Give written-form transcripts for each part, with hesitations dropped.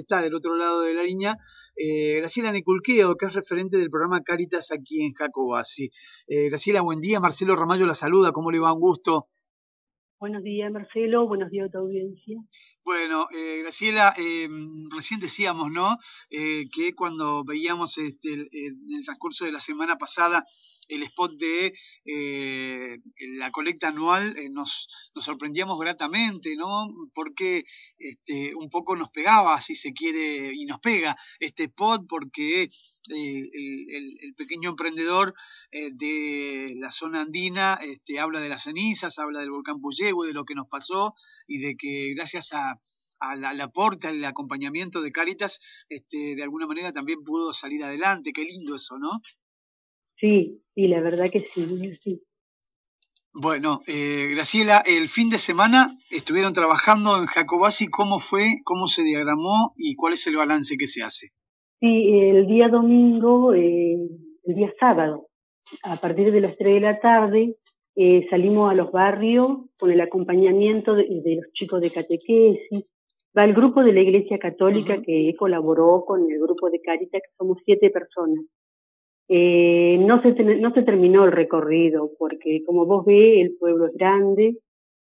Está del otro lado de la línea Graciela Neculqueo, que es referente del programa Cáritas aquí en Jacobasi. Graciela, buen día. Marcelo Ramallo la saluda. ¿Cómo le va? Un gusto. Buenos días, Marcelo. Buenos días a tu audiencia. Bueno, Graciela, recién decíamos, ¿no? Que cuando veíamos en el transcurso de la semana pasada el spot de la colecta anual, nos sorprendíamos gratamente, ¿no? Porque un poco nos pegaba, si se quiere, y nos pega este spot porque el pequeño emprendedor de la zona andina habla de las cenizas, habla del volcán Puyehue, de lo que nos pasó y de que gracias al aporte, al acompañamiento de Cáritas, de alguna manera también pudo salir adelante. Qué lindo eso, ¿no? Sí, la verdad que sí, sí. Bueno, Graciela, el fin de semana estuvieron trabajando en Jacobasi. ¿Cómo fue? ¿Cómo se diagramó? ¿Y cuál es el balance que se hace? Sí, el día domingo, el día sábado, a partir de las 3 de la tarde, salimos a los barrios con el acompañamiento de los chicos de catequesis. Va el grupo de la Iglesia Católica que colaboró con el grupo de Cáritas, que somos 7 personas. No se terminó el recorrido, porque como vos ves, el pueblo es grande.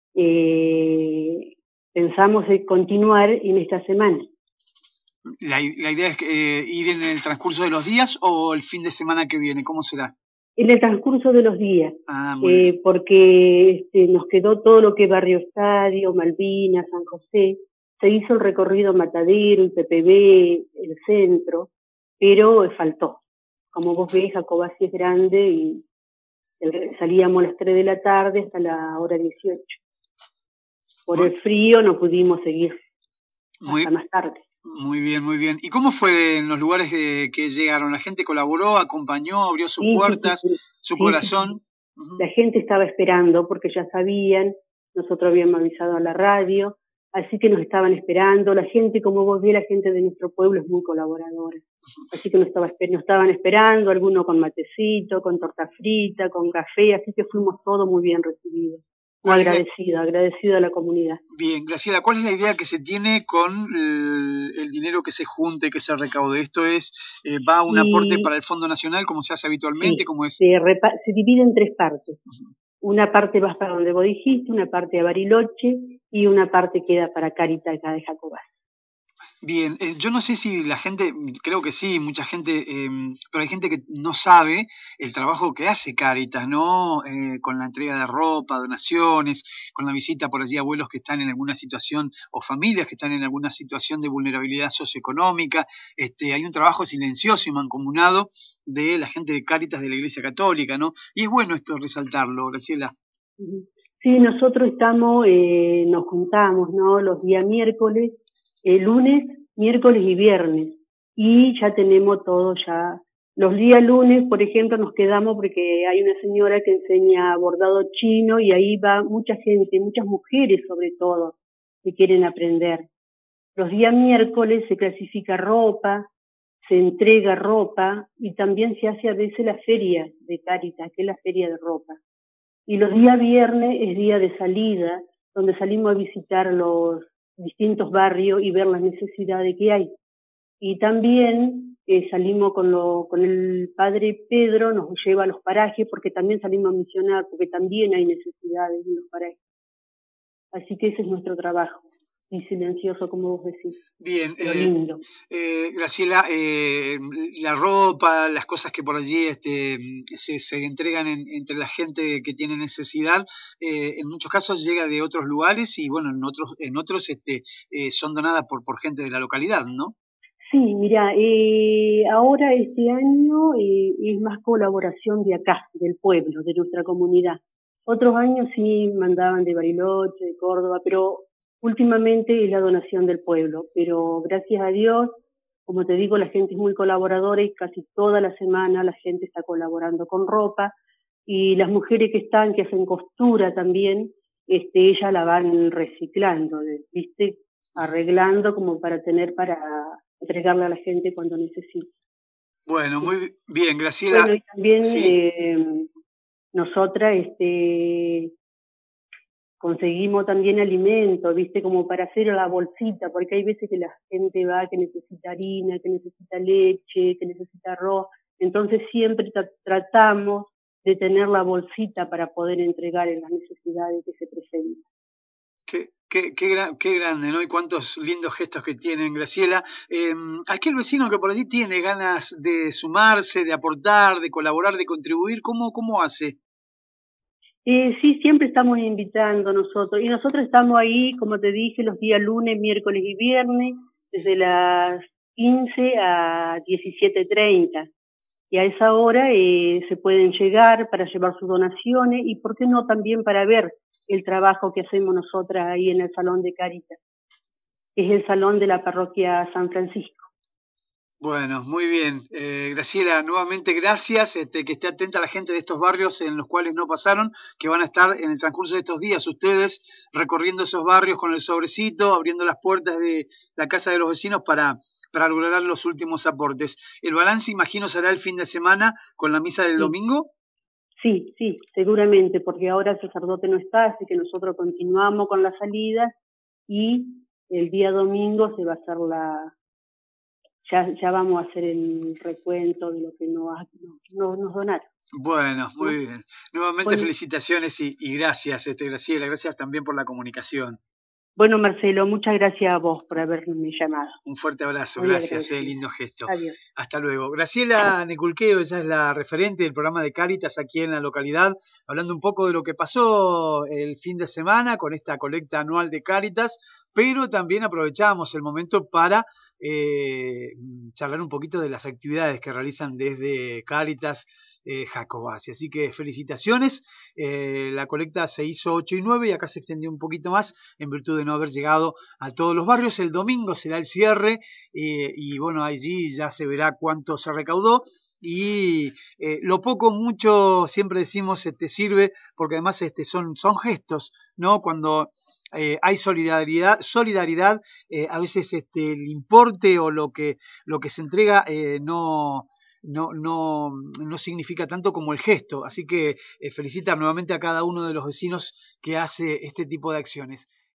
Pensamos en continuar en esta semana. La idea es ir en el transcurso de los días o el fin de semana que viene. ¿Cómo será? En el transcurso de los días, Muy bien. porque nos quedó todo lo que es Barrio Estadio, Malvinas, San José. Se hizo el recorrido Matadero, el PPB, el centro, pero faltó. Como vos ves, Jacobasi es grande y salíamos a las 3 de la tarde hasta la hora 18. Por el frío no pudimos seguir hasta más tarde. Muy bien, muy bien. ¿Y cómo fue en los lugares que llegaron? ¿La gente colaboró, acompañó, abrió sus puertas, su corazón? La gente estaba esperando porque ya sabían, nosotros habíamos avisado a la radio, así que nos estaban esperando. La gente, como vos ves, la gente de nuestro pueblo es muy colaboradora. Así que nos estaban esperando, algunos con matecito, con torta frita, con café, así que fuimos todos muy bien recibidos. Agradecido a la comunidad. Bien, Graciela, ¿cuál es la idea que se tiene con el dinero que se junte, que se recaude? ¿Esto va a un aporte para el Fondo Nacional, como se hace habitualmente? ¿Cómo es? Se divide en 3 partes. Una parte va para donde vos dijiste, una parte a Bariloche y una parte queda para Cáritas acá de Jacobasi. Bien, yo no sé si la gente, creo que sí, mucha gente, pero hay gente que no sabe el trabajo que hace Cáritas, ¿no? Con la entrega de ropa, donaciones, con la visita por allí a abuelos que están en alguna situación, o familias que están en alguna situación de vulnerabilidad socioeconómica. Hay un trabajo silencioso y mancomunado de la gente de Cáritas de la Iglesia Católica, ¿no? Y es bueno esto resaltarlo, Graciela. Sí, nosotros nos juntamos, ¿no? Los días miércoles, lunes, miércoles y viernes. Y ya tenemos todo ya. Los días lunes, por ejemplo, nos quedamos porque hay una señora que enseña bordado chino y ahí va mucha gente, muchas mujeres sobre todo, que quieren aprender. Los días miércoles se clasifica ropa, se entrega ropa y también se hace a veces la feria de Cáritas, que es la feria de ropa. Y los días viernes es día de salida, donde salimos a visitar los distintos barrios y ver las necesidades que hay. Y también salimos con el padre Pedro, nos lleva a los parajes, porque también salimos a misionar, porque también hay necesidades en los parajes. Así que ese es nuestro trabajo, y silencioso, como vos decís. Bien, pero lindo. Graciela, la ropa, las cosas que por allí se entregan entre la gente que tiene necesidad, en muchos casos llega de otros lugares y bueno, en otros son donadas por gente de la localidad, ¿no? Sí, mira, ahora este año es más colaboración de acá, del pueblo, de nuestra comunidad. Otros años sí mandaban de Bariloche, de Córdoba, pero últimamente es la donación del pueblo. Pero gracias a Dios, como te digo, la gente es muy colaboradora y casi toda la semana la gente está colaborando con ropa. Y las mujeres que hacen costura también, ellas la van reciclando, ¿viste? Arreglando como para entregarle a la gente cuando necesita. Bueno, muy bien, Graciela. Bueno, y también ¿sí? nosotras conseguimos también alimento, ¿viste? Como para hacer la bolsita, porque hay veces que la gente va que necesita harina, que necesita leche, que necesita arroz. Entonces siempre tratamos de tener la bolsita para poder entregar en las necesidades que se presentan. Qué grande, ¿no? Y cuántos lindos gestos que tienen, Graciela. Aquel vecino que por allí tiene ganas de sumarse, de aportar, de colaborar, de contribuir, ¿cómo hace? Sí, siempre estamos invitando nosotros. Y nosotros estamos ahí, como te dije, los días lunes, miércoles y viernes, desde las 15 a 17:30. Y a esa hora se pueden llegar para llevar sus donaciones y, ¿por qué no, también para ver el trabajo que hacemos nosotras ahí en el Salón de Cáritas, que es el salón de la parroquia San Francisco? Bueno, muy bien. Graciela, nuevamente gracias. Que esté atenta a la gente de estos barrios en los cuales no pasaron, que van a estar en el transcurso de estos días ustedes recorriendo esos barrios con el sobrecito, abriendo las puertas de la casa de los vecinos para lograr los últimos aportes. El balance, imagino, será el fin de semana con la misa del Sí. domingo. Sí, sí, seguramente, porque ahora el sacerdote no está, así que nosotros continuamos con la salida y el día domingo se va a hacer ya vamos a hacer el recuento de lo que nos donaron. Bueno, ¿No? muy bien. Nuevamente Bueno, felicitaciones y gracias, Graciela. Gracias también por la comunicación. bueno, Marcelo, muchas gracias a vos por haberme llamado. Un fuerte abrazo, Muy gracias, agradecida. lindo gesto. Adiós. Hasta luego. Graciela Neculqueo, ella es la referente del programa de Cáritas aquí en la localidad, hablando un poco de lo que pasó el fin de semana con esta colecta anual de Cáritas, pero también aprovechamos el momento para charlar un poquito de las actividades que realizan desde Cáritas Jacobasi. Así que felicitaciones. La colecta se hizo 8 y 9 y acá se extendió un poquito más en virtud de no haber llegado a todos los barrios. El domingo será el cierre y bueno, allí ya se verá cuánto se recaudó. Y lo poco, mucho, siempre decimos, sirve, porque además son gestos, ¿no? Cuando hay solidaridad a veces el importe o lo que se entrega no significa tanto como el gesto. Así que felicitar nuevamente a cada uno de los vecinos que hace este tipo de acciones.